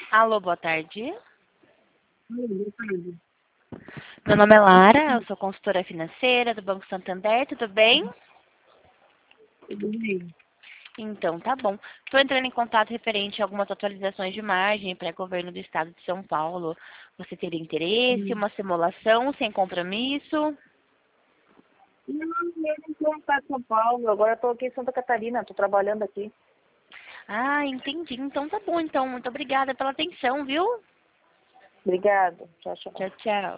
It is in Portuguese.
Alô, boa tarde. Boa tarde. Meu nome é Lara, eu sou consultora financeira do Banco Santander, tudo bem? Tudo bem? Então, tá bom. Estou entrando em contato referente a algumas atualizações de margem para governo do estado de São Paulo. Você teria interesse, uma simulação sem compromisso? Não, eu não estou em São Paulo, agora estou aqui em Santa Catarina, estou trabalhando aqui. Ah, entendi. Então tá bom, então. Muito obrigada pela atenção, viu? Obrigada. Tchau, tchau. Tchau, tchau.